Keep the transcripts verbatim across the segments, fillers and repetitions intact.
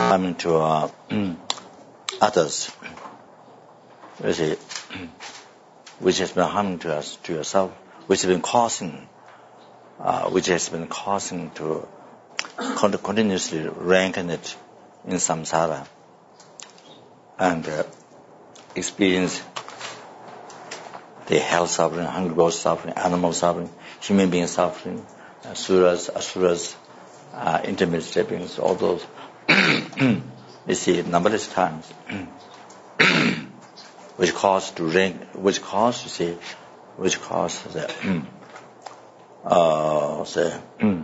harming to uh, others, you see, which has been harming to us, to yourself, which has been causing, uh, which has been causing to continuously reincarnate in samsara and uh, experience the hell suffering, hungry ghost suffering, animal suffering, human being suffering, uh, suras, asuras, uh, intermediate steppings, all those. You see, numberless times, which cause to rank, which cause, you see, which cause the, uh, the,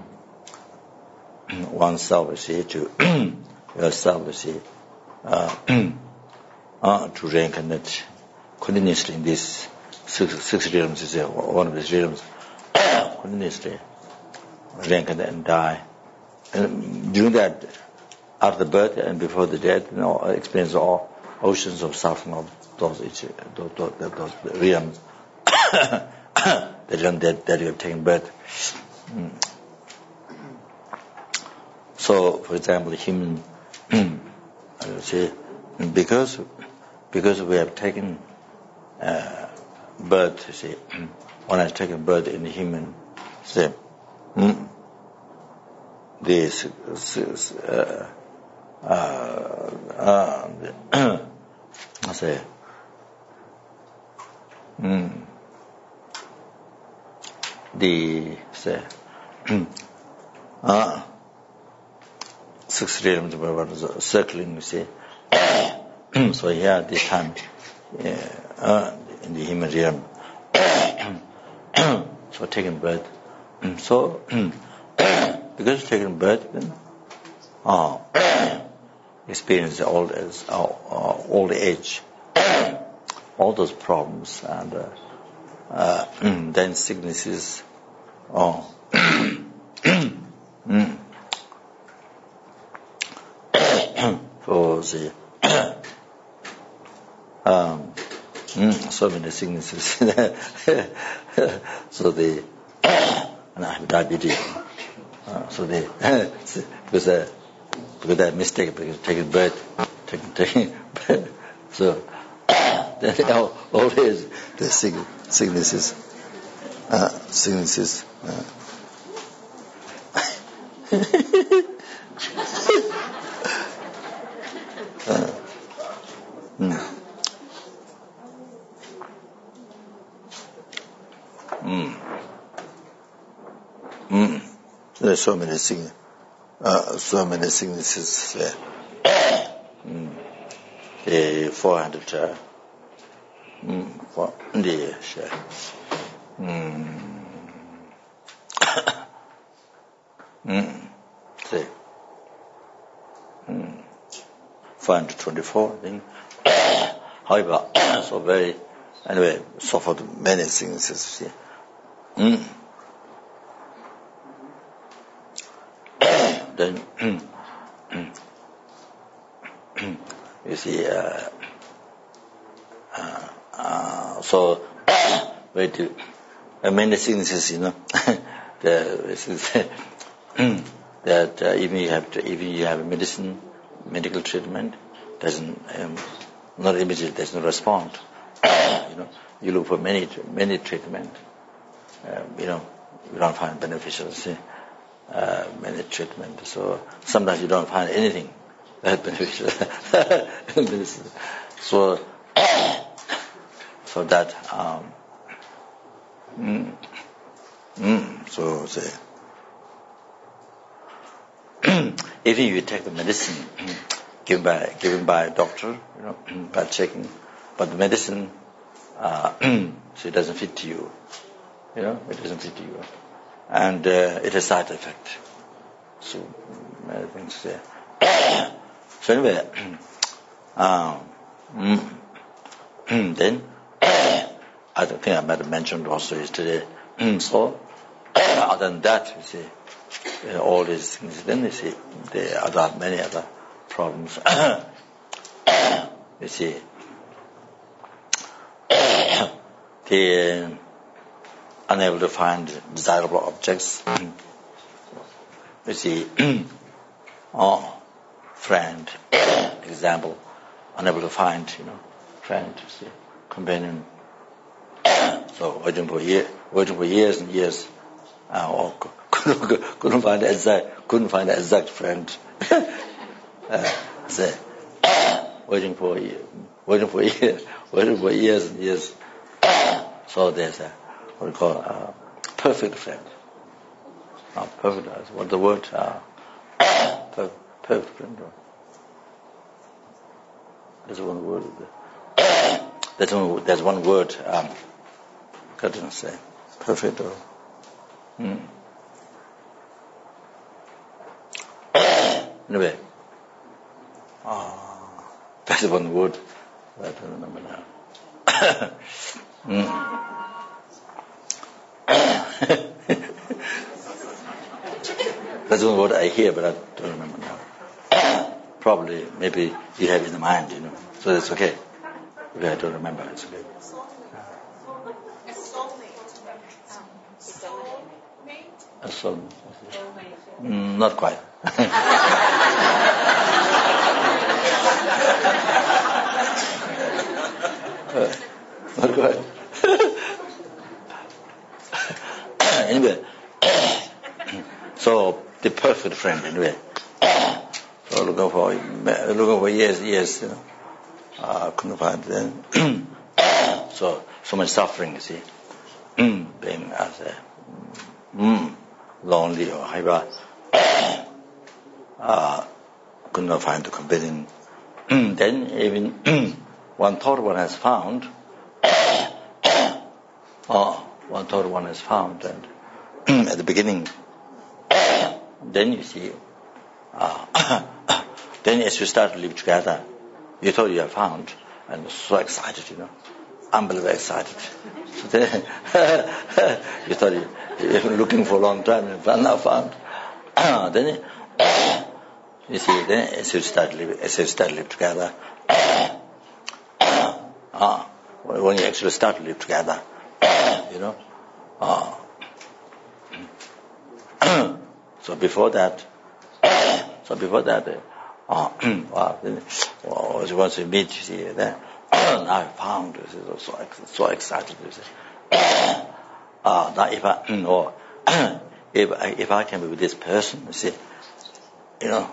oneself, you see, to yourself, you see, uh, uh, to reincarnate continuously in this six, six realms, you see, one of these realms, continuously reincarnate and die. And during that, after the birth and before the death, you know, experience all oceans of suffering of those, those, those, those realms, the realm that, that you have taken birth. Mm. So, for example, the human, I would say, because because we have taken uh, birth, you see, one has taken birth in the human, say, mm, this, uh, uh, uh, I say, mm, the say, uh, six realms were circling, you see. So here, this time, uh, uh, in the human realm, so taking birth. So, because taking birth, then, uh, experience old as uh, uh, old age, all those problems, and uh, uh, then sicknesses, oh. mm. For the um, so many sicknesses. So the and I have diabetes. Uh, so the because uh, because that mistake because taking birth, taking taking birth. So then always the sick, sicknesses, uh, sicknesses. Uh. Uh, mm. Mm. Mm. There's so many things, uh, so many sicknesses there. Mm. The four hundred, uh, mm, four, the, mm. mm. See. Mm. four hundred twenty-four, I think. However, so very, anyway, suffered many things, you see. Mm. Then, you see, uh, uh, uh, so, wait, uh, many things, you know, the, that uh, even you have to, even you have medicine, medical treatment, doesn't, um, not immediately, there's no response. You know, you look for many, many treatment, uh, you know, you don't find beneficial, see, uh, many treatment. So sometimes you don't find anything that beneficial. So, so that, um, mm, mm, so say, if you take the medicine given by given by a doctor, you know, by checking, but the medicine, uh, so it doesn't fit to you, you know, it doesn't fit to you, and uh, it has side effect. So many things there. So anyway, um, then I don't think I might have mentioned also yesterday. So other than that, you see. Uh, all these things, then you see there are other, many other problems. You see, the unable to find desirable objects. You see, oh, friend, example, unable to find, you know, friend, see, companion. So waiting for year, waiting for years and years, uh, or couldn't, couldn't find the exact, couldn't find the exact friend. uh, so, waiting for waiting for years, waiting for years and years. So there's a what we call a perfect friend. Uh, perfect. What's the word? Uh, perfect, perfect friend. There's one word. There's one. There's one word. Um, I didn't say perfect. Or, hmm. Anyway, uh, that's one word. I don't remember now. mm. That's one word I hear, but I don't remember now. Probably, maybe you have it in the mind, you know. So that's okay. If I don't remember, it's okay. A soulmate? Mm, not quite. uh, not quite. Anyway, so the perfect friend, anyway. So looking for looking for years, years, you know, uh, couldn't find them. so so much suffering, you see, being as a mm, lonely or hyper, uh, could not find the companion. Then even one thought one has found, oh, one thought one has found, and at the beginning, then you see, uh, then as you start to live together, you thought you have found, and so excited, you know, unbelievably excited. So then, you thought you, you've been looking for a long time and now found. Then, you see, then as you start live, as you start to live together, uh, when you actually start to live together, you know, uh, so before that, so before that, uh, wow, then, well, once you meet, you see, then, now I found, this is so, so excited, you see. Uh, now if I, or, if I, if I can be with this person, you see, you know,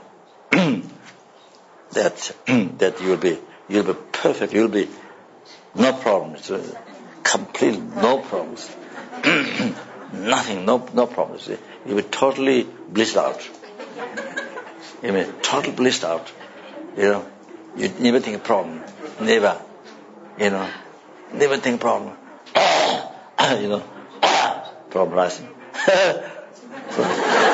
that, that you'll be, you'll be perfect, you'll be, no problems, completely no problems, nothing, no, no problems, you see. You'll be totally blissed out. You mean totally blissed out. You know, you never think a problem, never. You know, never think problem. you know, problem rising. so,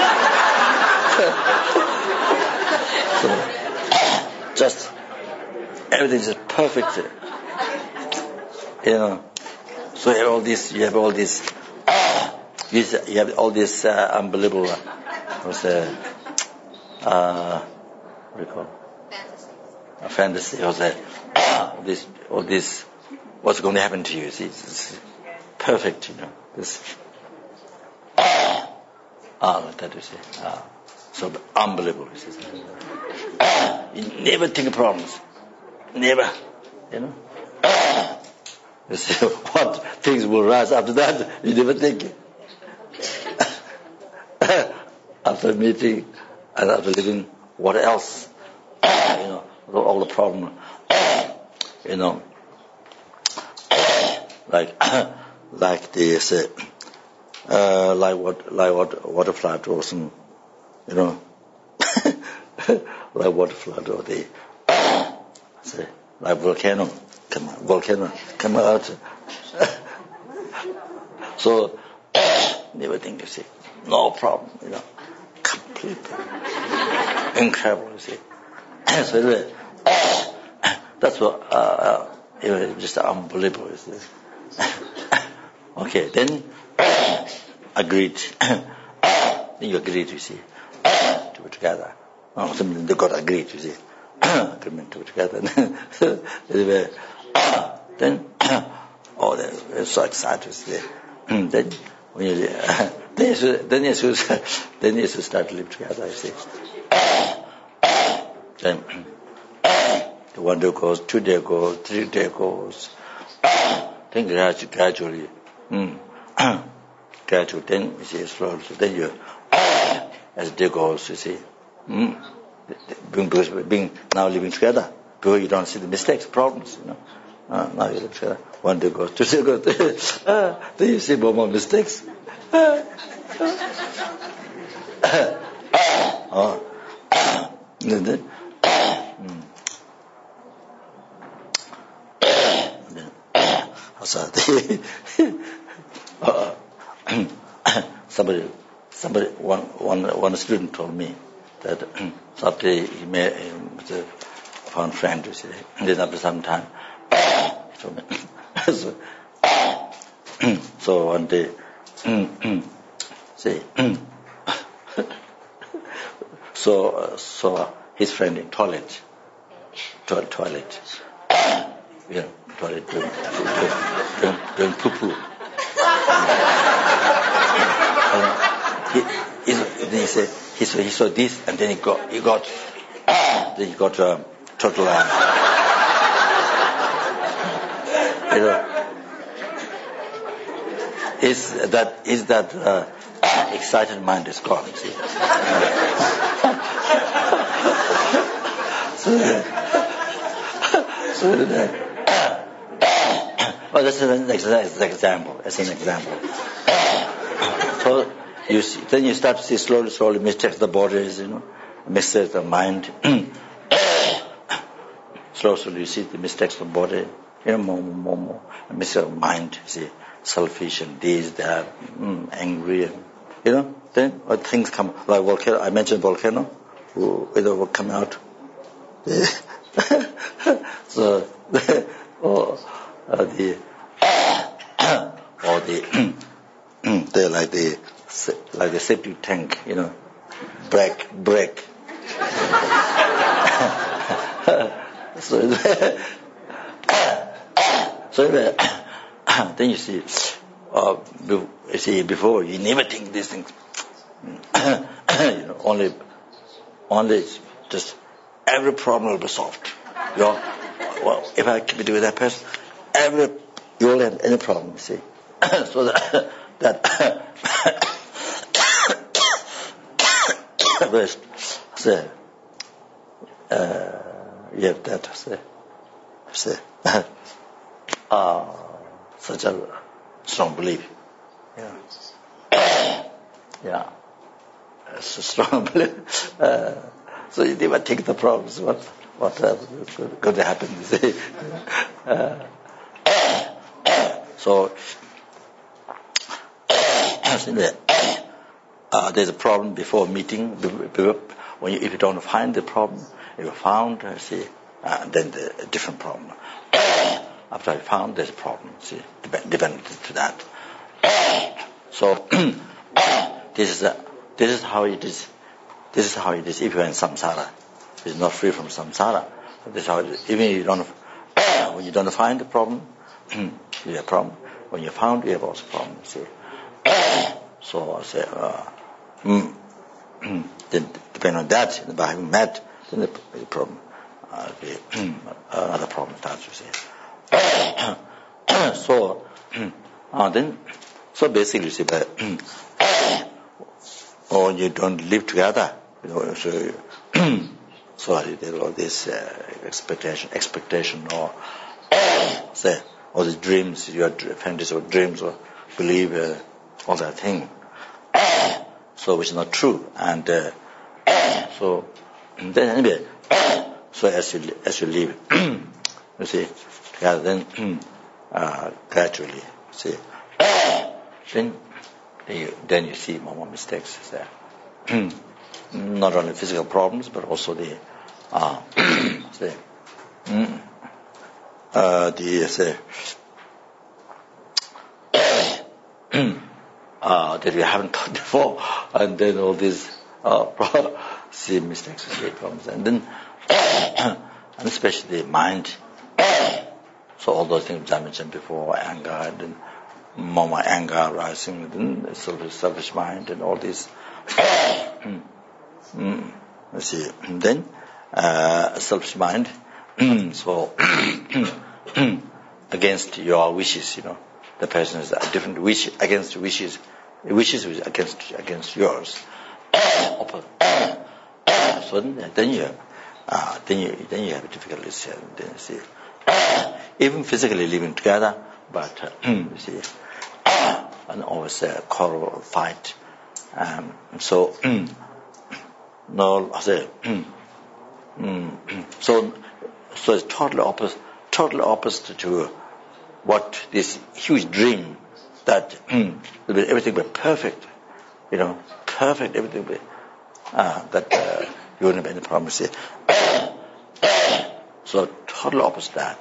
so, just everything is perfect. You know, so you have all this. You have all this. You have all this uh, unbelievable. What's the uh, what do you call it? A fantasy. Or the, all this, all this. What's going to happen to you? See, it's, it's perfect. You know, this. Ah, that is it. Ah, so unbelievable. You never think of problems. Never. You know. You see what things will rise after that. You never think. After meeting and after living, what else? you know, all the problem. you know, like like this, uh, like what like what water flood or some, you know, like water flood or the say like volcano come volcano come out. So never think, you see, no problem, you know, completely incredible, you see. So anyway, that's what uh, it was just unbelievable, you see. Okay, then agreed. Then you agreed, you see, to be together. Oh, something they got agreed, you see, agreement to be together. Anyway, then oh, they're so excited, you see. Then when you uh, then you then you then you start to live together, you see. Then one day goes, two day goes, three day goes. Then gradually, mm, gradually, then you see slowly. So then you, as the day goes, you see, mm, being, being now living together, because you don't see the mistakes, problems, you know. Uh, now you live together. One day goes, two day goes, uh, then you see more more mistakes. Uh, uh, uh, uh, and then, mm. uh, somebody, somebody, one, one, one student told me that someday he met a found friend, you see, and then after some time, he told me. so, so one day, say, so, uh, so his friend in toilet, to- toilet, you know, toilet doing, doing, doing poo-poo. He, he, then he said, he saw, he saw this, and then he got, he got, then he got um, total, uh, you know, is that is that uh, excited mind is gone. You see. so, so uh, well, that's an example. As an example. So you see, then you start to see slowly, slowly mistakes the bodies, you know, mistakes the mind. slowly, slowly you see the mistakes of the body, you know, more, more, more. Mistakes of mind, you see, selfish and this, that, mm, angry, and, you know. Then what things come like volcano. I mentioned volcano, who it will come out. so, or uh, the or the they like the like the septic tank, you know, break, break. so, so then you see, uh, you see before you never think these things. you know, only, only just every problem will be solved. You know, well, if I keep doing that person, every you will have any problem. You see, so that that. First, say, uh, you have that, say, say, uh, such a strong belief. Yeah. yeah. It's a strong belief. Uh, so you never take the problems, what, what uh, is going to happen, you see. Uh, so, Uh, there's a problem before meeting. When you, if you don't find the problem, if you found, uh, see, uh, then the, a different problem. After I found, there's a problem. See, depend, dependent to that. so this is a, this is how it is. This is how it is. If you're in samsara, it's not free from samsara. This is how it is. Even if you don't, when you don't find the problem, you have a problem. When you found, you have also a problem. See. So I say. Uh, Mm. then depending on that, by having met, then the, the problem, uh, the, another problem starts, you see. so, uh, then, so basically, you see, that, or you don't live together, you know, so, so there's all this uh, expectation, expectation, or say, all these dreams, your fantasies or dreams, or believe uh, all that thing. So which is not true, and uh, so and then anyway, so as you as you live, you see, yeah, then uh, gradually, see, then you then you see more, more mistakes there. Not only physical problems, but also the uh, say, uh, the say. Uh, that we haven't thought before, and then all these uh, see mistakes, see problems, and then and especially the mind. So all those things I mentioned before, anger, and then more, more anger rising, and then selfish, selfish mind, and all this. mm. Mm. You see, and then uh, selfish mind. So against your wishes, you know, the person is a different wish against wishes, wishes against against yours. So then you, uh, then you then you have difficulties. Then you see, even physically living together, but uh, you see, and always a quarrel, fight. Um, so no, I say, so so it's totally opposite, totally opposite to what this huge dream that everything will be perfect, you know, perfect, everything will be, uh, that uh, you wouldn't have any problems here. So totally opposite that.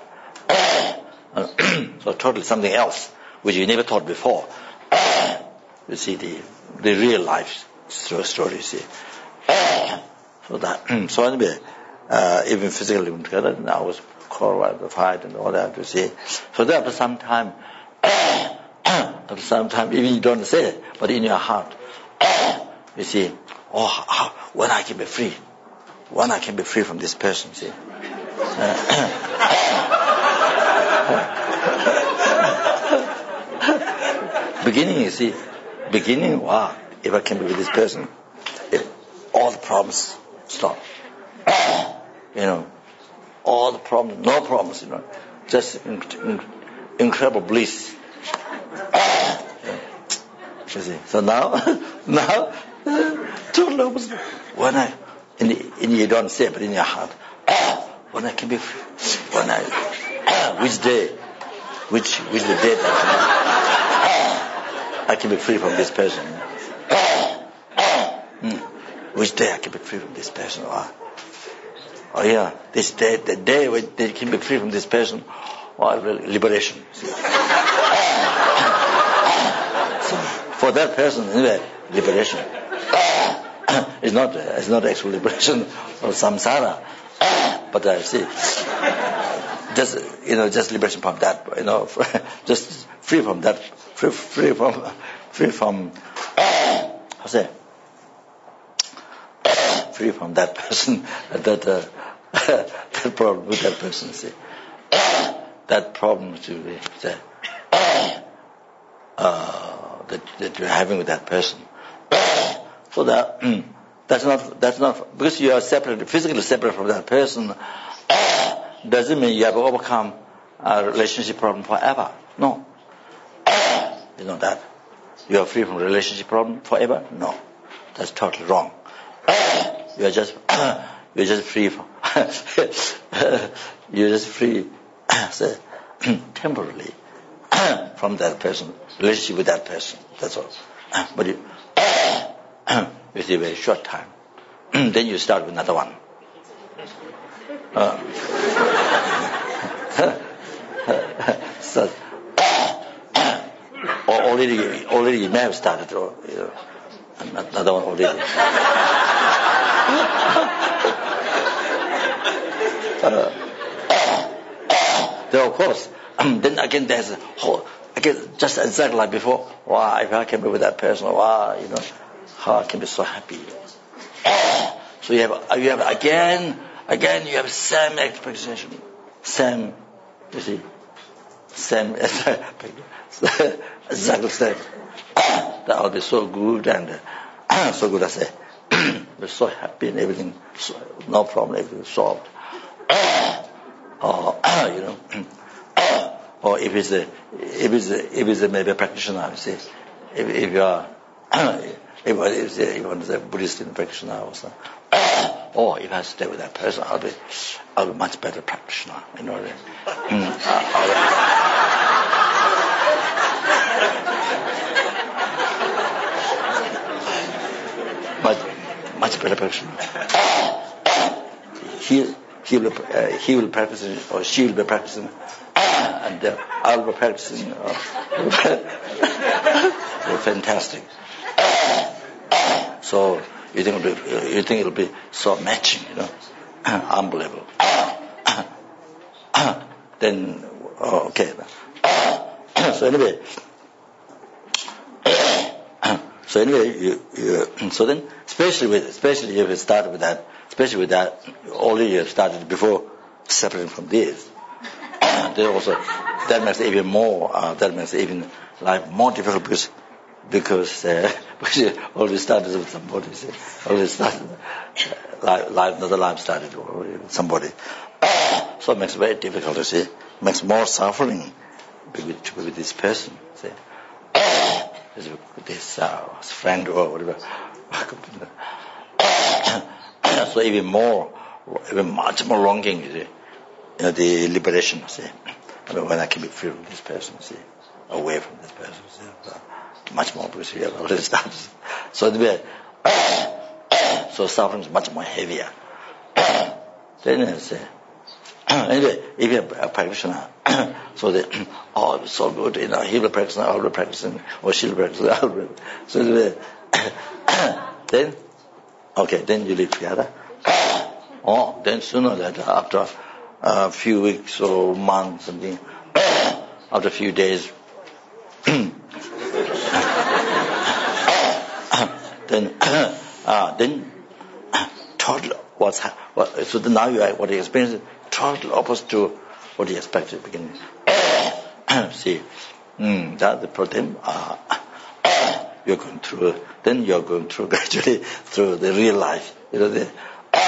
So totally something else which you never thought before. You see the the real life story. You see. So that so anyway, uh, even physically living together, and I was quarrel, the fight, and all that. You see. So then after some time, after some time, even you don't say it, but in your heart, you see, oh, how, when I can be free, when I can be free from this person. See. Beginning, you see, beginning, wow, if I can be with this person, if all the problems stop. You know, all the problems, no problems, you know, just in, in, incredible bliss. You see, so now, now, total opposite. When I, in, the, in you don't say, but in your heart, when I can be free, when I, which day, which, which the day that I can be free from this person. Mm. Which day I can be free from this person? Oh, oh yeah, this day, the day when they can be free from this person, oh, liberation. So, for that person, anyway, liberation. It's not, it's not actual liberation of samsara, but I see, just you know, just liberation from that, you know, just free from that. Free, free from, free from, how say, free from that person, that, uh, that problem with that person, see, that problem to be, say, uh, that, that you're having with that person. So that, mm, that's not, that's not, because you are separate, physically separate from that person, doesn't mean you have overcome a relationship problem forever. No. You know that? You are free from relationship problem forever? No. That's totally wrong. You are just, you're just free from, you're just free, say, temporarily, from that person, relationship with that person. That's all. But you, with a very short time, then you start with another one. Uh, so, already, already you may have started, or you know, another one already. uh, then of course, then again there's a whole, again just exactly like before. Wow, if I can be with that person, wow, you know, how I can be so happy. So you have, you have again, again you have same expectation, same, you see, same, exactly same. That will be so good and uh, so good, I say. We're so happy and everything, so, no problem, everything solved. Or you know, or if it's a, if it's a, if it's a maybe a practitioner, you see, if, if you are, if it's a, you want to say Buddhist in practitioner or something. Or if I stay with that person, I'll be, I'll be much better practitioner. You know, mm, I'll, much, much better practitioner. He, he will, uh, he will practice, or she will be practicing, and uh, I'll be practicing. Uh, fantastic. So you think it'll be, you think it'll be so matching, you know, unbelievable. Then, oh, okay. So anyway, so anyway, you, you, so then, especially with, especially if it started with that especially with that, already you started before separating from this. Then also, that makes it even more, uh, that makes it even life more difficult because, because, uh, because you already started with somebody, see, already started, uh, life, life, another life started with somebody. So it makes it very difficult, you see, it makes more suffering with, to be with this person, see. This uh, friend or whatever. So even more, even much more longing, you see, you know, the liberation, see. I mean, when I can be free from this person, see, away from this person, see, uh, much more because we have already started. So anyway, so suffering is much more heavier. Then you see, anyway, if you're a practitioner, so that, oh, it's so good, you know, he will practice, I will practice, or she will practice, I will practice. So anyway, then, okay, then you live together. Oh, then sooner or later, after a few weeks or months, something, after a few days, then, uh, then, total, what's what, so now you are, what you experience, total opposite to what you expected at the beginning. See, mm, that's the problem. Uh, you're going through, then you're going through gradually through the real life. You know, the,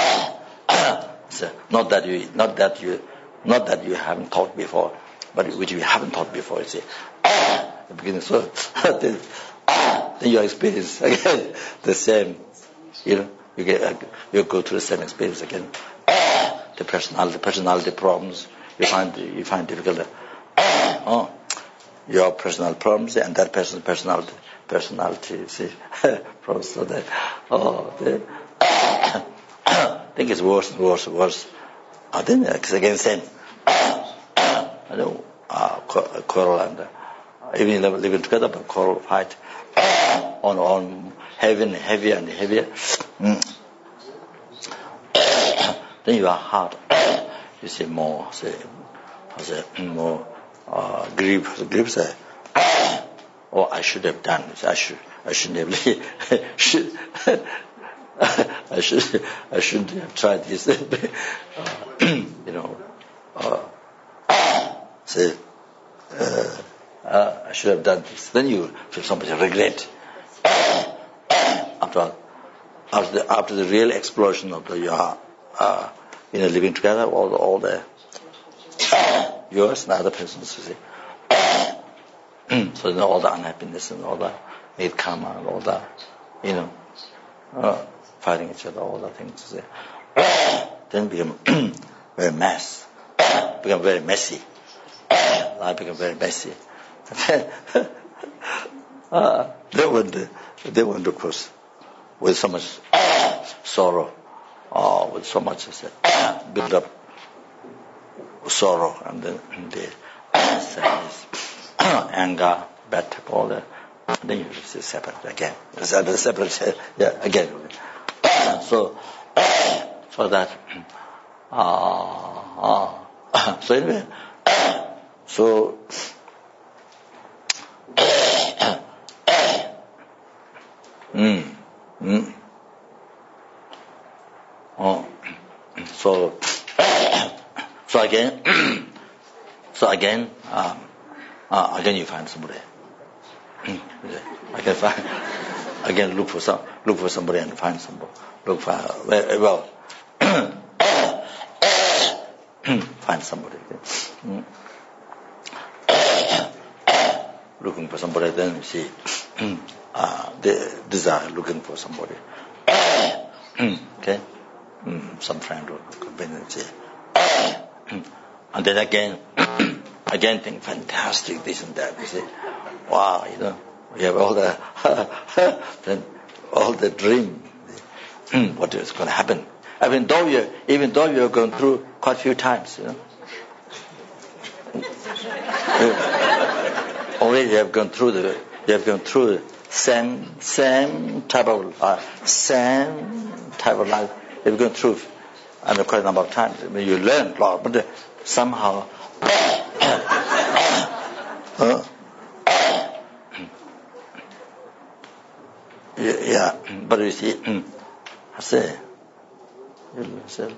so not that you, not that you, not that you haven't taught before, but which you haven't taught before. You see, at the beginning, so then, then you experience again the same. You know, you get, you go through the same experience again. The personality, personality problems you find you find difficult. Oh, your personal problems and that person's personality, personality, see, problems. So that, oh, they, I think it's worse and worse and worse. I think it's again same. I know, uh, quarrel and uh, even living together, but quarrel, fight, on on heavy and heavier and heavier. Mm. Then you are hard. You see more, say, say more uh, grief. Grief say, "Oh, I should have done this. I should. I shouldn't have. should, I should. I shouldn't have tried this. uh, you know, uh, say, uh, uh, I should have done this." Then you feel so much regret. after, after the after the real explosion of the your. Uh, you know, living together, all the, all the yours and other persons, you see. So then all the unhappiness and all the hate karma and all the, you know, uh, fighting each other, all the things, you see. Then become very mess, become very messy. Life become very messy. uh, they went, they went of course, with so much sorrow. Oh, with so much uh, build up sorrow and then the sadness, anger, bad temper, all that. Then you just separate again. Separate, yeah, again. So, so that, uh, uh, so anyway, so, mm, mm. Oh, so, so again, so again, um, uh, again you find somebody. I can find, again look for some, look for somebody and find somebody. Look for, well, find somebody. Looking for somebody, then you see, uh, the desire looking for somebody. Okay. Mm, some friend will come in and say, and then again, again think fantastic, this and that. You say, wow, you know, we have all the, then all the dream, what is going to happen. Even though you, even though you have gone through quite a few times, you know, already you have gone through the, you have gone through the same, same type of life, same type of life. You've gone through, I mean, quite a number of times. I mean, you learn a lot, but somehow, uh, yeah, but you see, I say, You'll say,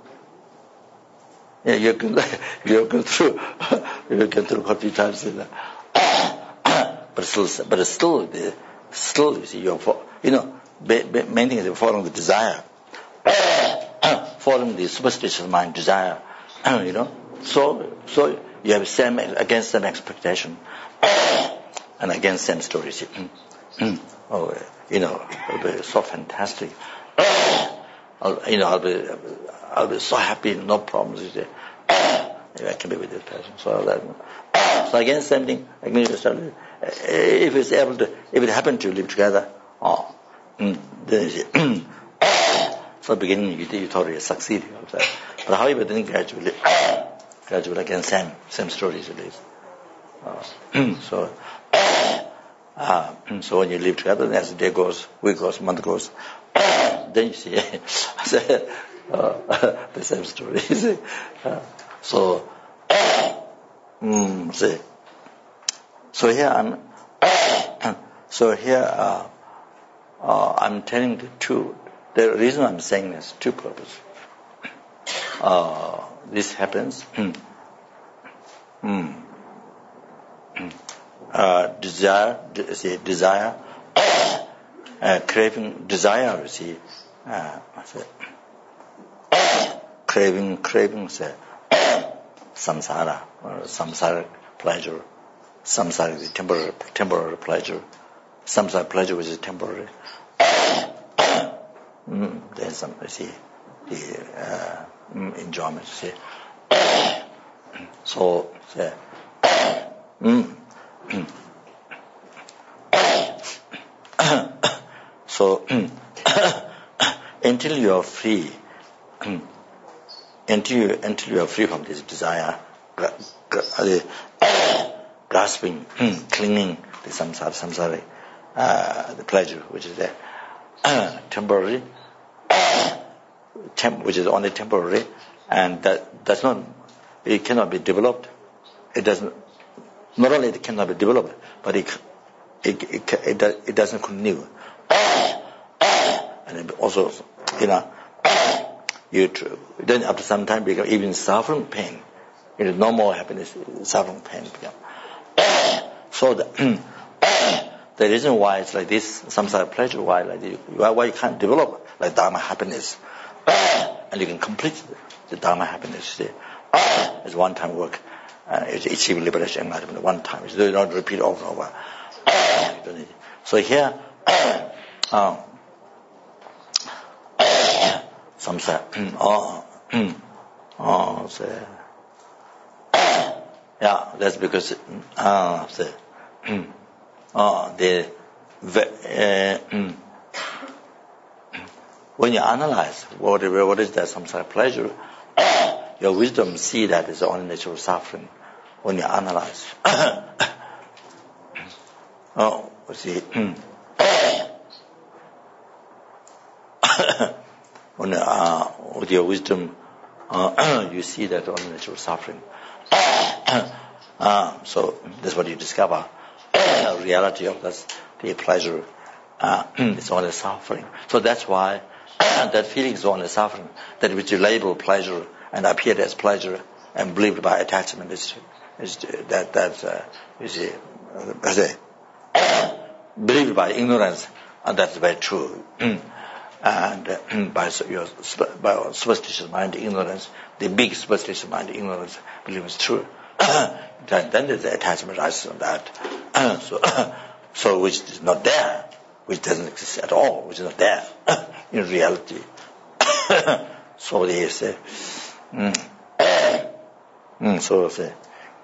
yeah, you can you go through you go through a few times, but still, but still, still, you see, you're you know, main thing is following the desire, following the superstitious mind desire, you know. So, so you have same against same expectation, and against same stories. Oh, you know, it'll be so fantastic. I'll, you know, I'll be, I'll be so happy, no problems. You see. I can be with this person. So that, so again, same thing. Again, if it's able to, if it happened to live together, oh, then you see, so beginning you, you thought you succeed. But however, then gradually, gradually again, same, same stories it is. Uh, so, uh, so when you live together, as the day goes, week goes, month goes, then you see, uh, the same story. See? Uh, so, mm, see. So here I'm, so here uh, uh, I'm telling the two. The reason I'm saying this, two purposes. Uh, this happens. Mm, mm, uh, desire, de- see, desire, uh, craving, desire. See, uh, see, craving, craving. Say, samsara, or samsara pleasure. Samsara is temporary, temporary pleasure. Samsara pleasure which is temporary. mm, then some, you see, the uh, mm, enjoyment. See, so, say, mm, so until you are free, until you until you are free from this desire, gra- gra- grasping, clinging to samsara, samsara, uh, the pleasure which is there, uh, temporary, temp, which is only temporary, and that does not, it cannot be developed. It doesn't. Not only it cannot be developed, but it it it, it, it doesn't continue. And also, you know, you tr- then after some time become even suffering pain. It is no more happiness, suffering pain become. So the, the reason why it's like this, samsara pleasure, why like this, why you can't develop like Dharma happiness, and you can complete the Dharma happiness. See, it's one time work. Uh, it's achieve liberation enlightenment one time. You do not repeat over and over. So here, um, samsara, oh, oh, say, yeah, that's because, uh, say, oh, the, uh, when you analyze what, what is that samsara pleasure, your wisdom see that it's only natural suffering. When you analyze, oh, see, when uh, with your wisdom, uh, you see that only natural suffering. uh, so that's what you discover. The reality of that, the pleasure, uh, it's only suffering. So that's why that feeling is only suffering. That which you label pleasure and appeared as pleasure and believed by attachment is, is that that uh, you see, uh, as a believed by ignorance, and that's very true. and uh, by your by superstitious mind, ignorance, the big superstitious mind, ignorance, believe it's true. then, then there's the attachment arises on that. so, so which is not there, which doesn't exist at all, which is not there in reality. so they say. Mm. Mm, so say.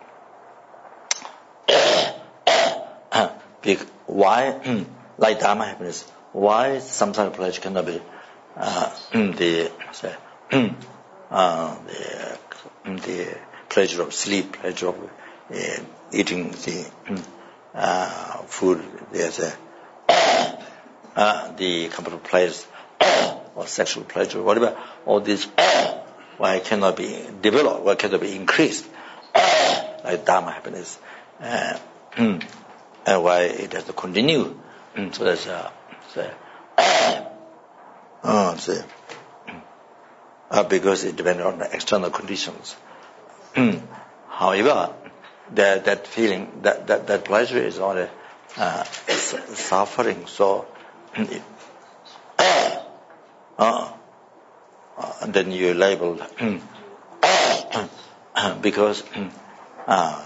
Why, like Dharma happiness, why samsara pleasure cannot be uh, the say, uh, the the pleasure of sleep, pleasure of uh, eating the uh, food, there's a uh, the comfortable pleasure or sexual pleasure, whatever, all this, why it cannot be developed, why cannot be increased, like Dharma happiness. Uh, And why it has to continue. So that's uh, so, uh, so, uh, because it depends on the external conditions. However, that that feeling, that that, that pleasure is not a uh, suffering. So, uh, uh, and then you label because uh,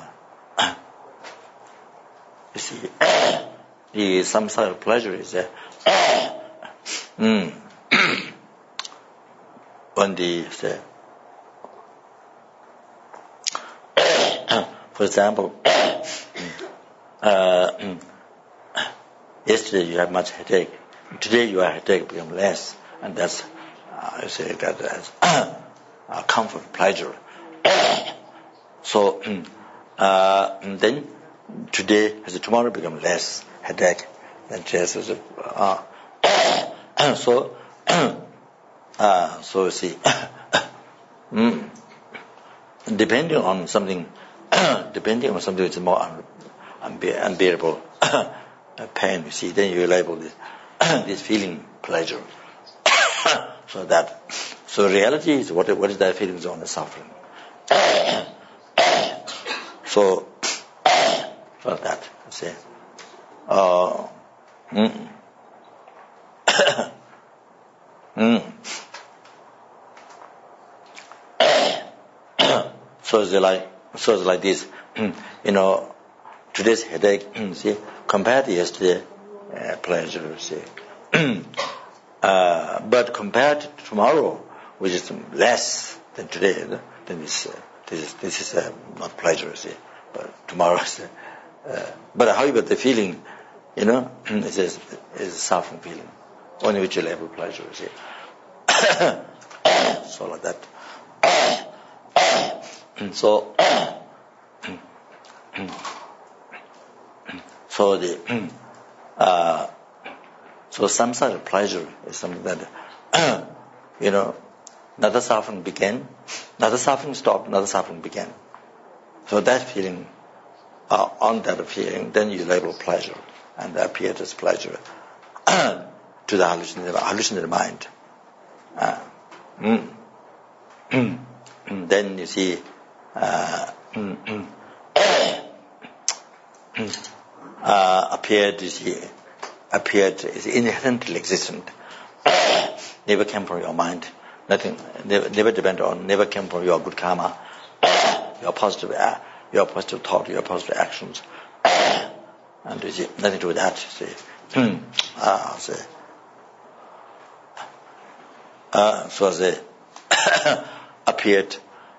you see, the samsara pleasure is a mm, when the say, for example, uh, yesterday you have much headache. Today your headache become less, and that's uh, I say that as uh, comfort, pleasure. So uh, then today, as tomorrow become less headache, then just as uh, so uh, so see, mm, depending on something, depending on something which is more unbe- unbearable pain, you see, then you label this this feeling pleasure. So that, so reality is what what is that feeling zone of suffering. So for that, you see, uh, mm, mm. So it's like so it's like this, you know, today's headache, see, compared to yesterday, uh, pleasure, see. Uh, but compared to tomorrow, which is less than today, then this, uh, this is this is uh, not pleasure, see. But tomorrow is, uh, but however the feeling, you know, is is a suffering feeling, only which you label pleasure, see. So like that. So, so the uh, so samsara pleasure is something that you know, another suffering began, another suffering stopped, another suffering began. So that feeling, uh, on that feeling, then you label pleasure, and that appears as pleasure to the hallucinated, hallucinated mind. Uh, mm, mm, mm, then you see. Uh, mm, mm, uh, appeared is appeared is inherently existent. Never came from your mind. Nothing. Never, never depend on. Never came from your good karma, your positive, uh, your positive thought, your positive actions, and you see, nothing to do with that. See, ah, see. Uh, so they appeared.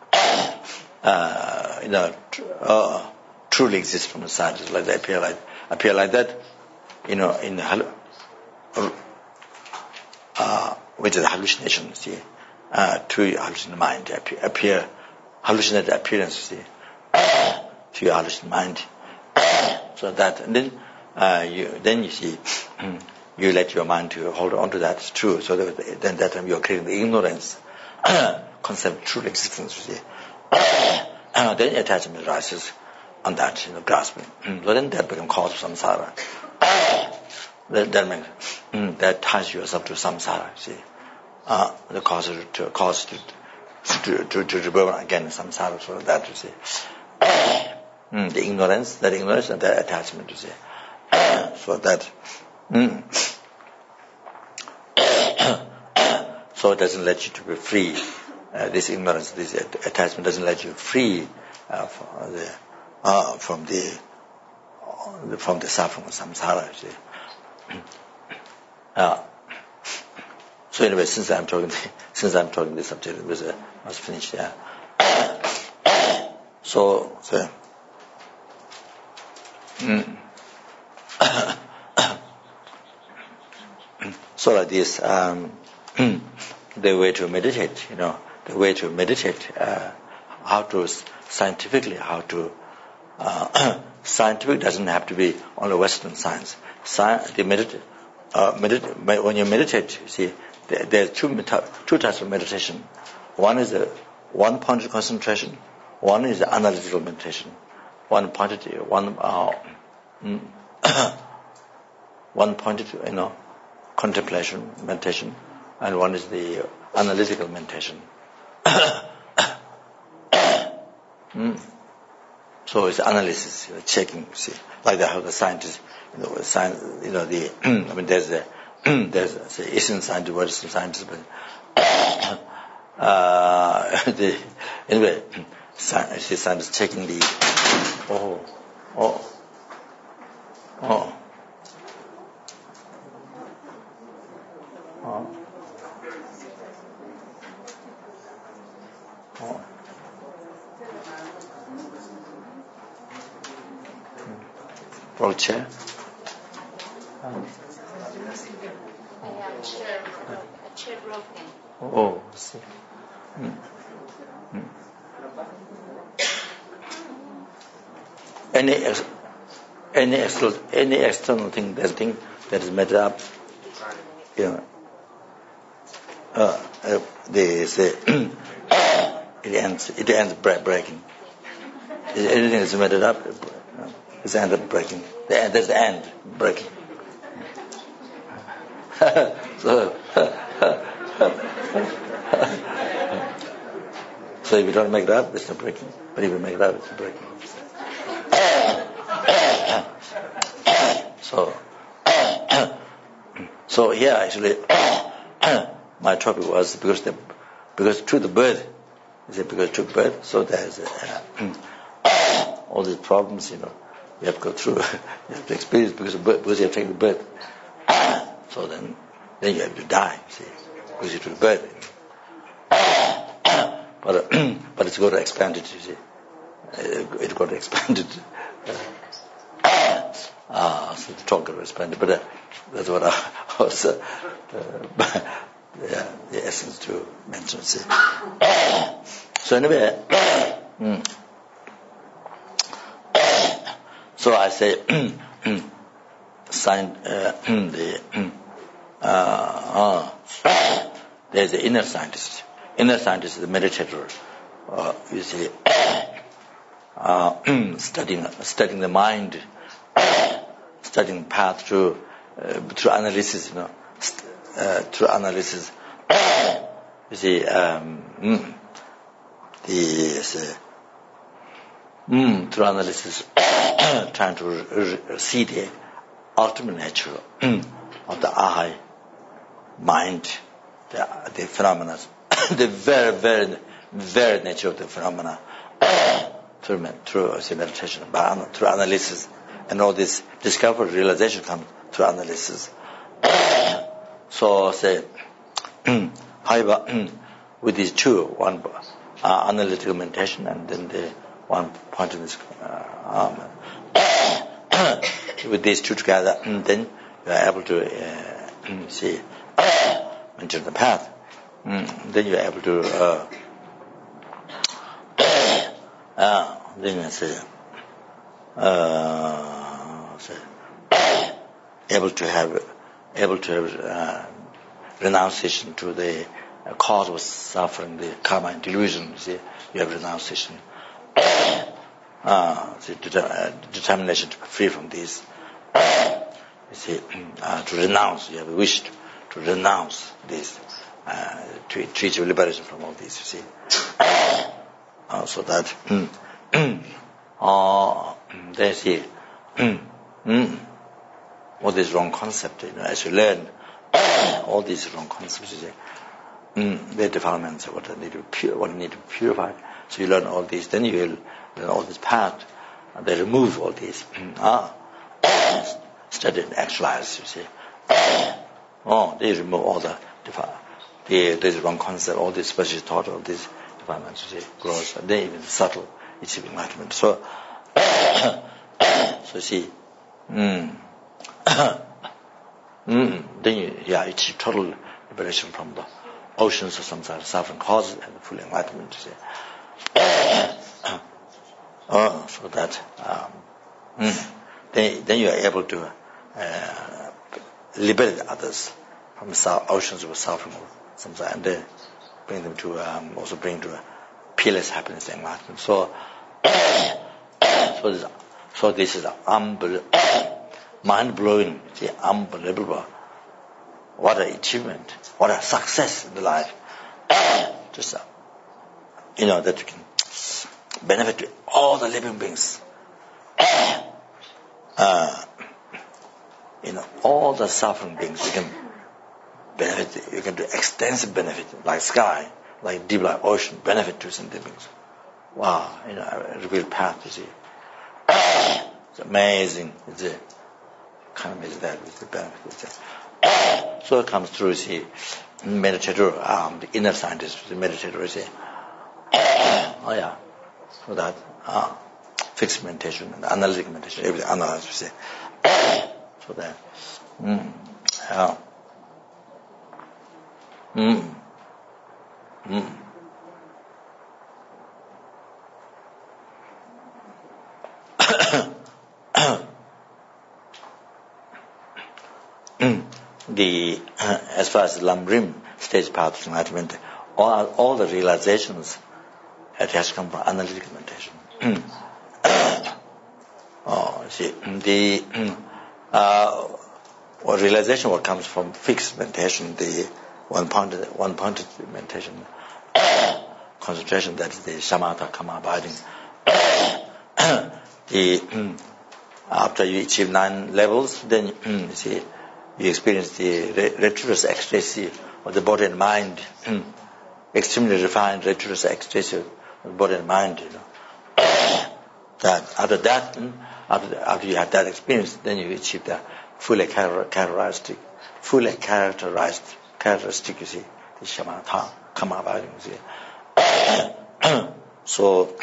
Uh, you know, tr- uh, truly exist from the side, just like they appear like appear like that, you know, in the uh, which is hallucination, see, uh, to your hallucinated mind appear, appear hallucinated appearance, see, to your hallucinated mind. So that, and then uh, you then you see, you let your mind to hold on to that. It's true. So that, then that time you are creating the ignorance concept of true existence, you see. Uh, then attachment arises on that, you know, grasping. Mm. So then that becomes cause of samsara. that, that, makes, mm, that ties yourself to samsara, see. Uh, the cause to cause to to to, to reborn again samsara, so that you see. Mm, the ignorance, that ignorance and that attachment, you see. So that mm, so it doesn't let you to be free. Uh, this ignorance, this attachment doesn't let you free uh, from the uh, from the uh, from the suffering of samsara. You see. Uh, so anyway, since I'm talking, since I'm talking this subject, it was uh, must finish. Yeah. So, so, mm. so like this, um, the way to meditate, you know. The way to meditate, uh, how to scientifically, how to uh, scientific doesn't have to be only Western science. Sci- the medit- uh, medit- when you meditate, you see, there, there are two meta- two types of meditation. One is a one-pointed concentration. One is the analytical meditation. One pointed, one uh, one pointed, you know, contemplation meditation, and one is the analytical meditation. mm. So it's analysis, you know, checking, see, like the, how the scientists, you know, science, you know, the, I mean, there's a, there's a, say, Eastern scientist, Western scientist, but, uh, the, anyway, science, scientists checking the, oh, oh, oh, oh, oh. Roll chair. Um, I have a chair, a chair broken. Oh, I see. Mm. Mm. Any ex- any external any external thing that thing that is made up, you know, uh, uh, they say it ends it ends breaking. Anything that's made up, it ends up breaking. The end, that's the end breaking. so, so if you don't make it up, it's not breaking. But if you make it up, it's breaking. so, so here actually, my topic was because the because through the birth, is it because through birth? So there's uh, all these problems, you know, you have to go through, you have to experience because of birth, because you have taken the birth. So then, then you have to die, see, because you took the birth. But but it's got to expand it, you see. It got expanded. Ah, so the talk got expanded. But uh, that's what I was, uh, uh, yeah, the essence to mention. See. So anyway, mm. so I say, sign uh, the uh, uh, there's the inner scientist. Inner scientist is the meditator. Uh, you see, uh, studying studying the mind, studying path through uh, through analysis. You know, st- uh, through analysis. You see, um, mm, the say, mm, through analysis, trying to re- re- see the ultimate nature of the I, mind, the, the phenomena, the very, very, very nature of the phenomena, through, through say, meditation, by, through analysis, and all this discovery, realization comes through analysis. So, say, however, with these two, one uh, analytical meditation, and then the one point of this, uh, um, with these two together, then you are able to uh, see, mention the path. Mm, then you are able to uh, uh, then you say, uh, say able to have able to have uh, renunciation to the uh, cause of suffering, the karma and delusion. You see, you have renunciation, uh, the det- uh, determination to be free from these. You see, uh, to renounce. You have a wish to, to renounce this. Uh, to treat your liberation from all these, you see. Uh, so that, uh, they see, all these wrong concepts, you know, as you learn all these wrong concepts, you see, mm, their defilements, what they need to pure, what need to be purified. So you learn all these, then you will learn all this path. And they remove all these. ah, study and actualize, you see. Oh, they remove all the defilements. The, there's wrong concept, all this special thought, all these defilements, you see, gross, and then even subtle, achieve enlightenment. So, so see, mm, mm, then you, yeah, achieve total liberation from the oceans of samsara, suffering causes, and full enlightenment, you see. Oh, so that, um, mm, then, then you are able to uh, liberate others from the oceans of suffering, and uh, bring them to um, also bring to a peerless happiness and enlightenment. So, so this, so this is unbelievable, mind blowing, unbelievable. What an achievement! What a success in the life! Just uh, you know, that you can benefit to all the living beings. uh, you know, all the suffering beings, you can benefit, you can do extensive benefit, like sky, like deep like ocean, benefit to some living beings. Wow, you know, a real path, you see. It's amazing. It's a kind of is that with the benefit. It's a, so it comes through, you see, meditator, um, the inner scientist, the meditator, you see. Oh yeah, so that uh, fixed meditation and analytic meditation, everything analyzed, you see. So that, mm, yeah. Mm, mm. The uh, as far as the Lamrim stage path of enlightenment, all all the realizations it has come from analytic meditation. Oh, see, the uh, or realization what comes from fixed meditation, the one pointed one pointed meditation, concentration, that is the shamatha, karma abiding. the after you achieve nine levels, then you see you experience the rapturous ecstasy of the body and mind, extremely refined rapturous ecstasy of the body and mind. You know, that after that, after after you have that experience, then you achieve the fully characteristic, fully characterized characteristic. You see, the shamatha, karma abiding. You see, so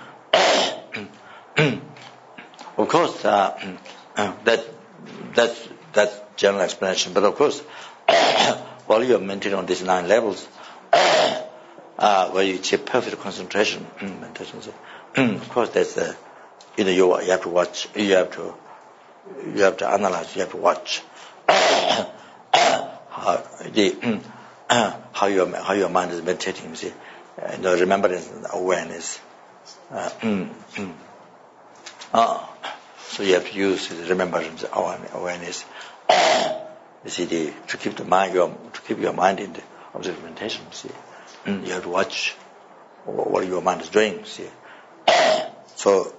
of course uh, that that's that's general explanation, but of course, while you are maintaining on these nine levels, uh, where you achieve perfect concentration, meditation, of course, there's the, you know, you, you have to watch, you have to, you have to analyze, you have to watch how the how your how your mind is meditating. You see, uh, the remembrance, and awareness. Uh, uh, so you have to use the remembrance, awareness. You see, the, to keep the mind, your, to keep your mind in the observation meditation. See, you have to watch what your mind is doing. See, so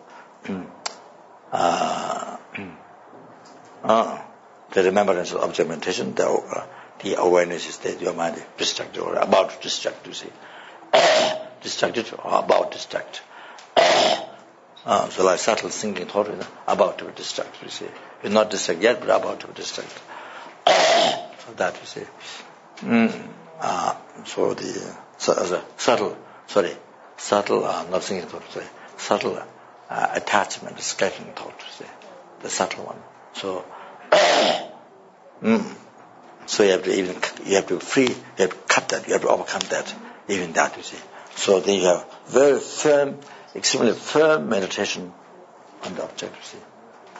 uh, uh, the remembrance of observation meditation, the, uh, the awareness is that your mind is distracted or about to distract. You see, distracted or about to distract. Uh, so like subtle thinking thought, you know, about to be distracted. You see, you're not distracted yet, but about to be distracted. So that you see. Mm, uh, so the so, uh, subtle, sorry, subtle, uh, not thinking thought, sorry, subtle uh, attachment, striking thought, you see, the subtle one. So, mm, so you have to even you have to free, you have to cut that, you have to overcome that, even that, you see. So then you have very firm, extremely firm meditation on the object, you see.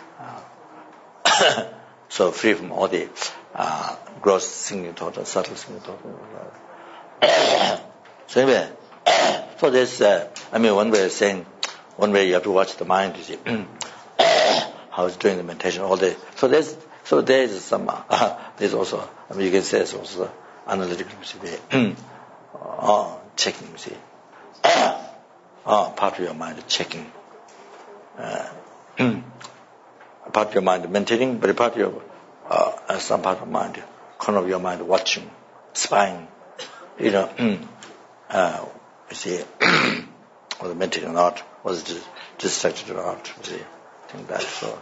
Uh, so free from all the uh, gross thinking thought or subtle thinking thought. So anyway, so there's, uh, I mean, one way of saying, one way you have to watch the mind, you see, how it's doing the meditation all day. So there's, so there's some, uh, there's also, I mean, you can say there's also analytical, you see, uh, checking, you see. Uh, part of your mind checking. Uh, part of your mind meditating, but a part of your, uh, some part of mind, corner of your mind watching, spying, you know, uh, you see, whether meditating or not, was dis- distracted or not, you see, think that. So,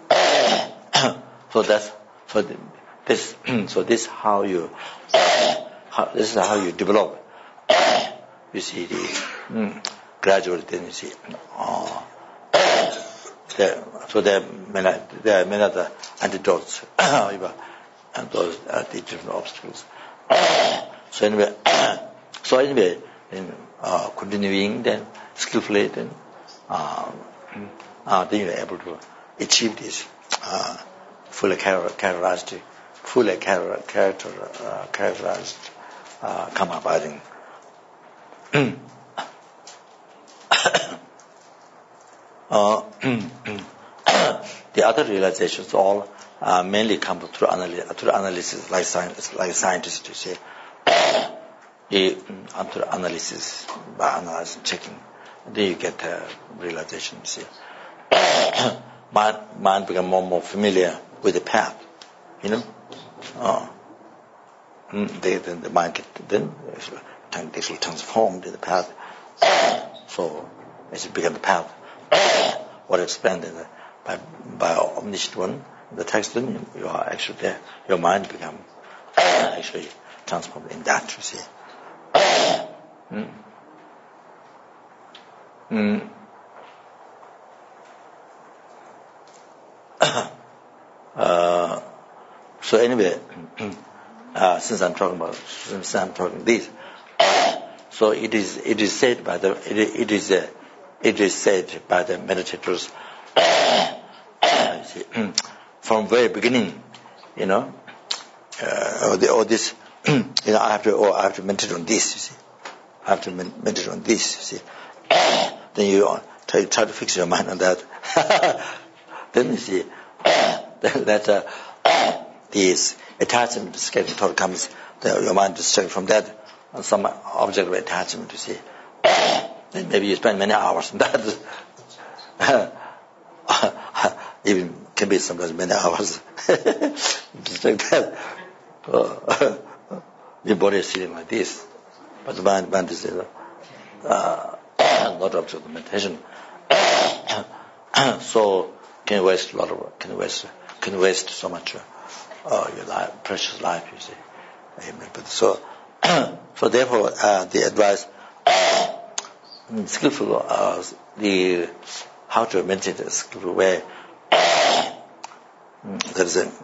so that's, so this, so this how you, how, this is how you develop, you see, the, mm, gradually then you see, uh, there, so there are many, there are many other antidotes, and those are the different obstacles. So anyway, so anyway, then uh, continuing then skillfully then, uh, uh, then you are able to achieve this uh, fully characterized, fully character, uh, characterized uh, karma abiding. Uh, the other realizations all uh, mainly come through analysis, through analysis, like science, like scientists, you see. you, after analysis, by analyzing, checking, then you get uh, realization. You see, mind, mind become more and more familiar with the path. You know, oh. they, then the mind get, then this will transform to the path. So as it becomes the path, what explained in the, by by omniscient one, the text, then you are actually there. Your mind become actually transformed in that. You see. Mm. Mm. uh, so anyway, uh, since I'm talking about, since I'm talking this, so it is it is said by the it, it is uh, it is said by the meditators from very beginning, you know, uh, or, the, or this, you know, I have to, or I have to meditate on this. You see, I have to meditate on this. You see, then you try, try to fix your mind on that. Then you see that uh, this attachment to getting thought comes, the, your mind distracted from that on some object of attachment. You see, then maybe you spend many hours on that. Even can be sometimes many hours. Just like that. Uh, your body is sitting like this, but the mind, mind is uh, not object of meditation. So can waste a lot of can waste can waste so much uh, your life, precious life. You see, amen. But so so therefore uh, the advice skillful uh, the how to meditate in a skillful way. That is it.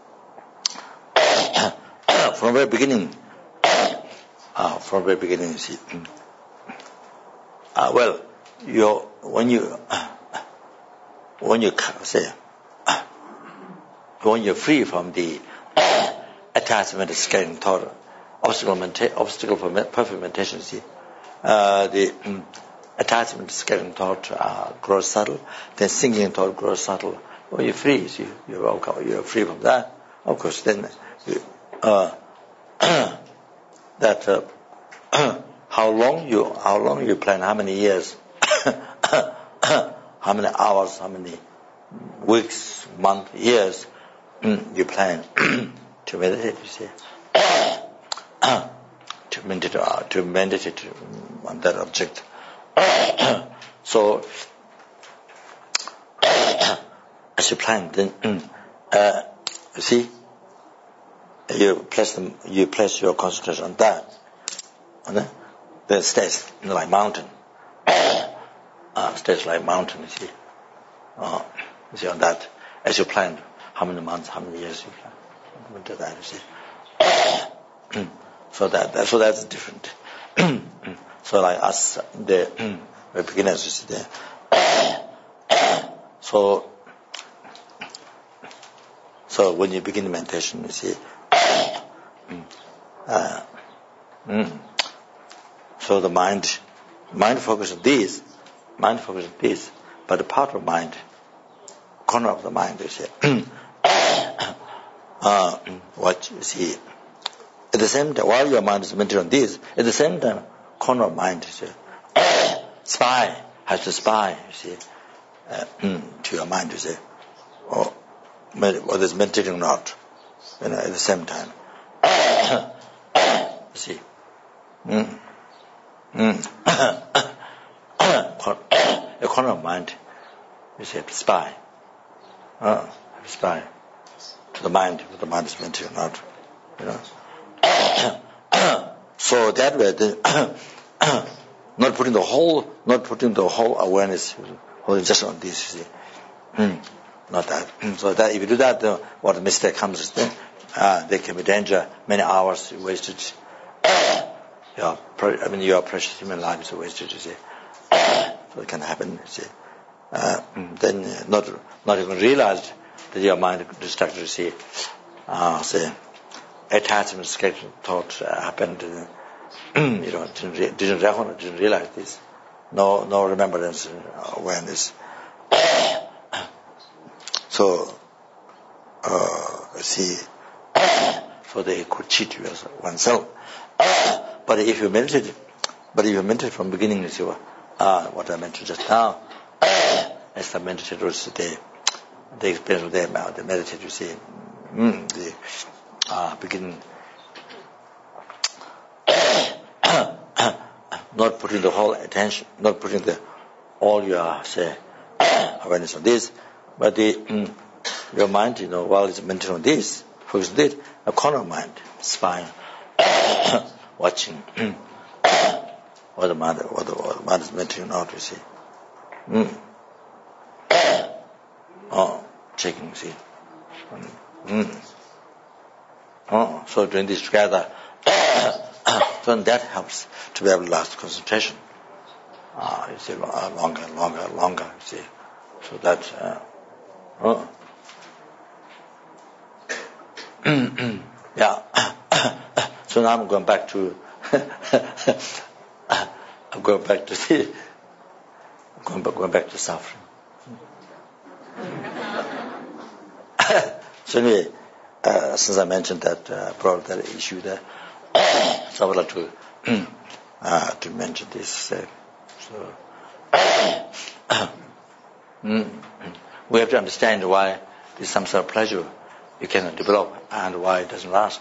From the very beginning, uh, from the very beginning, you see. Uh, well, you when you uh, when you say uh, when you're free from the uh, attachment, scaring thought, obstacle, obstacle for perfect meditation. See, uh, the um, attachment, scaring thought uh, grows subtle. Then sinking thought grows subtle. When you're free, see, you're you're free from that. Of course, then you, uh, that uh, how long you how long you plan, how many years, how many hours, how many weeks, months, years you plan to meditate. You see, to meditate uh, to meditate on that object. So as you plan, then uh, you see, you place them, you place your concentration on that, and then it stays like mountain, uh, stays like mountain. You see, uh, you see on that. As you plan, how many months, how many years you plan into that. You see, so that so that's different. So like us, the beginners, you see there. So. So when you begin meditation, you see, uh, mm, so the mind, mind focuses on this, mind focuses on this, but the part of mind, corner of the mind, you see, uh, what you see, at the same time, while your mind is meditating on this, at the same time, corner of mind, you see, spy, has to spy, you see, uh, to your mind, you see, or, whether it's meditating or not, you know, at the same time. See, mm. Mm. A corner of mind, you say, spy, uh, spy to the mind, whether the mind is meditating or not, you know. So that way, the, not putting the whole, not putting the whole awareness, holding just on this, you see. Mm. Not that. So that if you do that, uh, what the mistake comes is then uh, there can be danger. Many hours wasted. Yeah, I mean your precious human life is wasted. You see, so it can happen. You see, uh, then uh, not not even realized that your mind distracted. You see, uh, say attachment, skeleton thought uh, happened. Uh, you know, didn't re- didn't recognize, didn't realize this. No, no remembrance, uh, awareness. So, uh, see, so they could cheat oneself. but if you meditate, but if you meditate from the beginning, you see what, uh, what I mentioned just now, as the meditators, they, they experience they, they meditate, you see, mm, the uh, beginning, not putting the whole attention, not putting the all your say awareness on this, but the mm, your mind, you know, while it's meditating on this, focus on this, a corner of mind, spine, watching what the mind, what the, what the mind is meditating out, you see. Mm. Oh, checking, see. Mm. Oh, so doing this together, then that helps to be able to last concentration. Ah, you see, longer, longer, longer, you see. So that, uh, oh. Yeah. So now I'm going back to, I'm going back to the, going back, going back to suffering. So anyway, uh, since I mentioned that, uh, brought that issue there, so I would like to, uh, to mention this. Uh, so, mm, we have to understand why there's some sort of pleasure you cannot develop and why it doesn't last.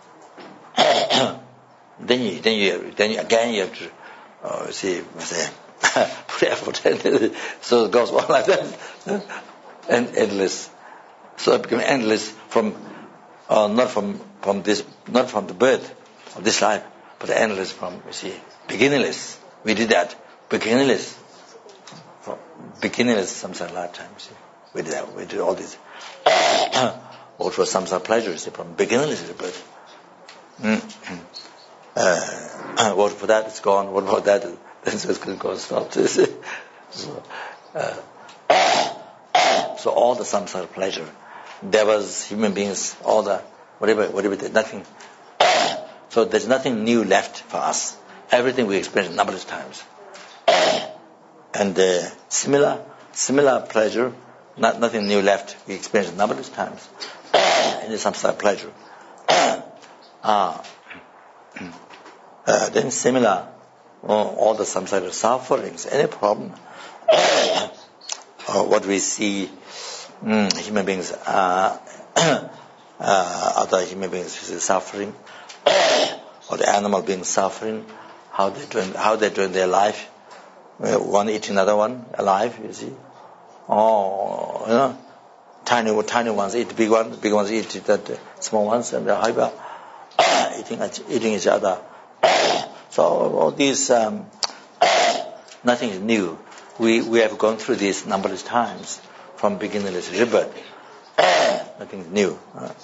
then you, then you, then you, again you have to, uh, see, say, put effort. So it goes on like that, and endless. So it becomes endless from, uh, not from from this, not from the birth of this life, but endless from, you see, beginningless. We did that, beginningless, from beginningless samsara lifetime. See, we did that. We did all this. Also, samsara pleasure, see, from beginningless birth. Mm-hmm. Uh, what for that is gone. What about that? Then so it's going to go and stop. so, uh, so all the samsara pleasure, there was human beings, all the whatever, whatever, there's nothing. So there's nothing new left for us. Everything we experienced numberless times, and uh, similar, similar pleasure, not nothing new left. We experienced numberless times, and it's samsara pleasure. ah. Uh, then similar, uh, all the samsara sufferings, any problem, uh, what we see, um, human beings, uh, uh, other human beings suffering, or the animal beings suffering, how they doing, how they doing their life, uh, one eating another one alive, you see. Oh, you know, tiny, tiny ones eat big ones, big ones eat that uh, small ones, and they're hyper, eating, eating each other. So all these, um, nothing is new. We we have gone through this numberless times from beginningless rebirth. Nothing is new.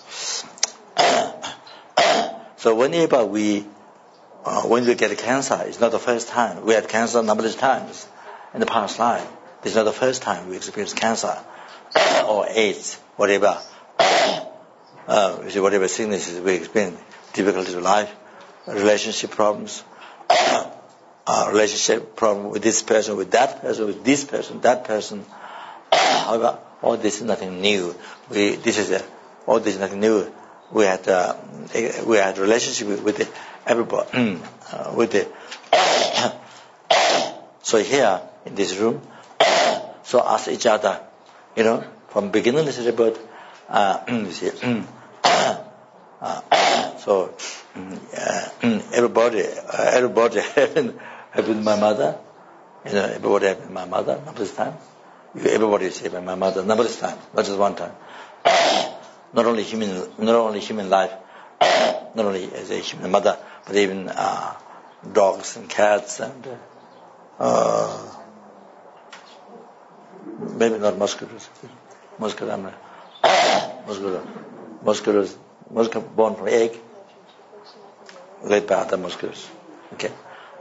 So whenever we, uh, when we get cancer, it's not the first time. We had cancer numberless times in the past life. It's not the first time we experience cancer or AIDS, whatever. Uh, you see, whatever sicknesses we experience, difficulties of life, relationship problems, uh, relationship problem with this person, with that person, with this person, that person. However, all this is nothing new. We this is a, all this is nothing new. We had uh, we had relationship with, with the, everybody, uh, with the. So here in this room, so ask each other, you know, from beginning this is about, uh, you see, uh, so. Uh, everybody, uh, everybody having, having my mother, you know, everybody having my mother, numberless time. Everybody is having my mother, numberless time, not just one time. Not only human, not only human life, not only as a human mother, but even uh, dogs and cats and uh, maybe not mosquitoes. Mosquito, I'm not, mosquito, mosquitoes, mosquito born from egg. Laid by other mosquitoes. Okay.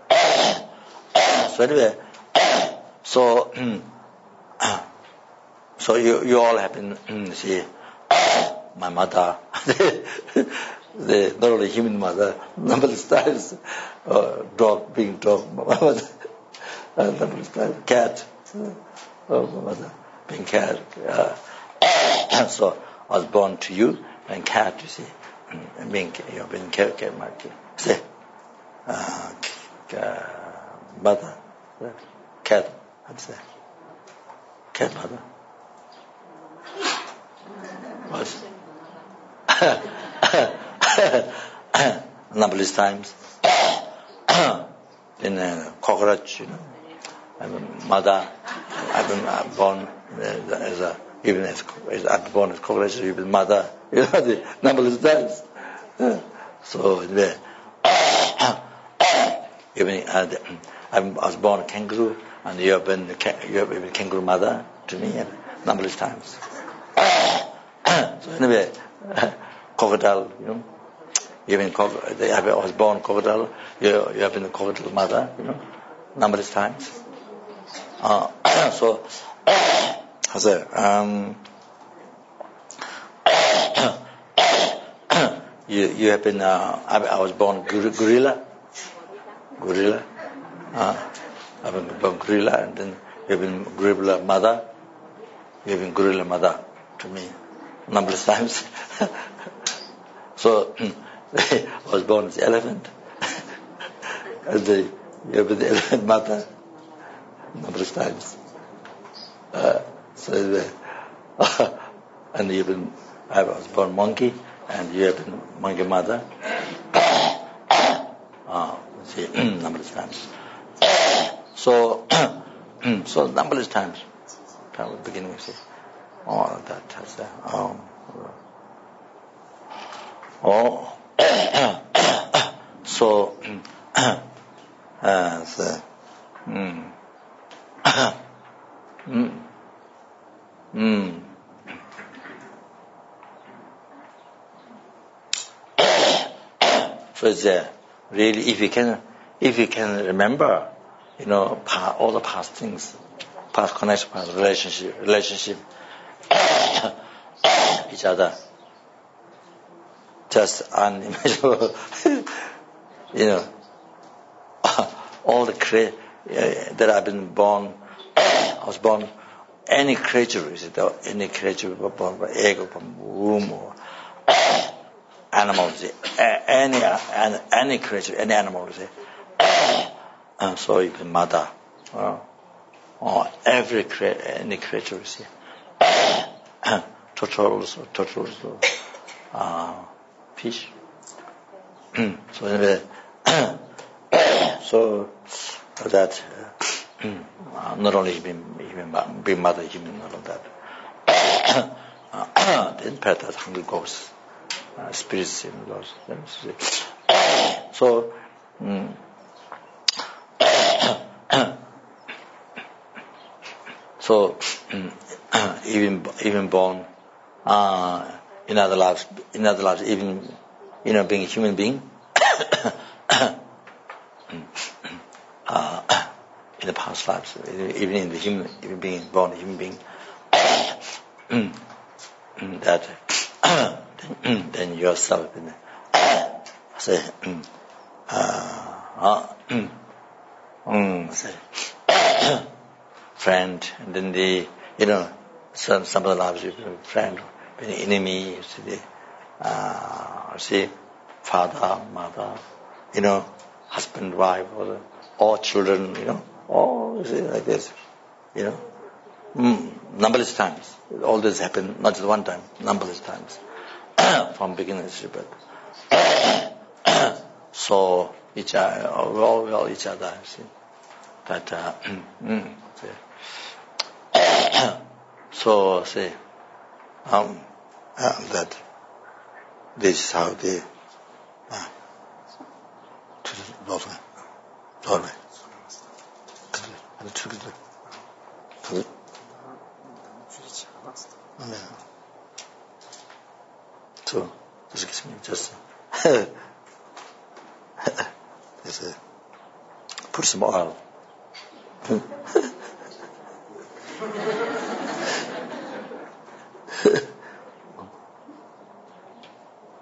So anyway, so so you you all have been see my mother, the, the not only human mother, numberless times, uh, dog being dog, my mother, numberless times, cat, uh, my mother being cat. Uh, so I was born to you and cat, you see, and being you know being cat, cat, my cat. See, uh, uh, mother, cat, what's that? Cat mother. What? Numberless times. In uh, cockroach, you know, I'm a mother. I've been uh, born uh, as a even as, as I've born as cockroach, even mother. You know, the numberless times. So anyway, even uh, I was born a kangaroo, and you have been you have been a kangaroo mother to me, and numberless times. So anyway, crocodile, you know. Even I was born crocodile, you, you have been a crocodile mother, you know, numberless times. Uh, so, I say, um, you you have been. Uh, I, I was born gorilla, gorilla. Uh, I've been born gorilla, and then you have been gorilla mother. You have been gorilla mother to me, numberless times. So. I was born as an elephant. And the, you have been the elephant mother numberless times. Uh, so the, uh, and you've been, I was born monkey, and you have been monkey mother. uh, see, numberless times. So, so numberless times. From the beginning, you see. Oh, that has a, um, oh. So, uh, so mm, mm, mm. So it's uh, really, if you can, if you can remember, you know, past, all the past things, past connection, past relationship, relationship, each other. Just unimaginable, you know. All the cre- uh, that I've been born, I was born. Any creature, is it? Any creature born by egg or from womb or animals, any any any creature, any animal, and so you can mother, uh, or every cre- any creature, see, turtles or turtles or. Uh, fish. So anyway, so that uh, not only being even being mother, even all of that. Then pet that hungry ghosts, uh, spirits in those. So. Um, so um, even even born. Uh, In other lives, in other lives, even, you know, being a human being, uh, in the past lives, even in the human, even being born a human being, that then yourself, say, uh, uh, say, friend, and then the, you know, some some of the lives you friend. An enemy, you see, the, uh, see, father, mother, you know, husband, wife, or, or children, you know, all, you see, like this, you know, mm, numberless times. All this happened, not just one time, numberless times, from beginning to birth. So, each other, we all, we all each other, see, that, uh, mm, see. So, see, um, uh, that this is how they uh, doorway, doorway. So, just put some oil.